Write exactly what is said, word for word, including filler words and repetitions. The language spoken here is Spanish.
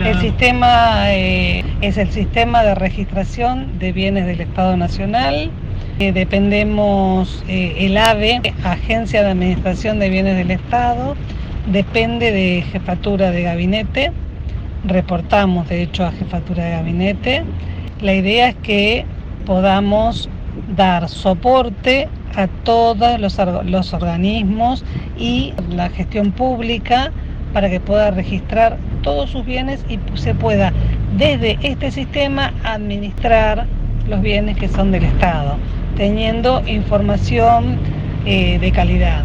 El sistema eh, es el sistema de registración de bienes del Estado Nacional. Eh, dependemos, eh, el AVE, Agencia de Administración de Bienes del Estado, depende de Jefatura de Gabinete. Reportamos, de hecho, a Jefatura de Gabinete. La idea es que podamos dar soporte a todos los, los organismos y la gestión pública para que pueda registrar todos sus bienes y se pueda desde este sistema administrar los bienes que son del Estado, teniendo información eh, de calidad.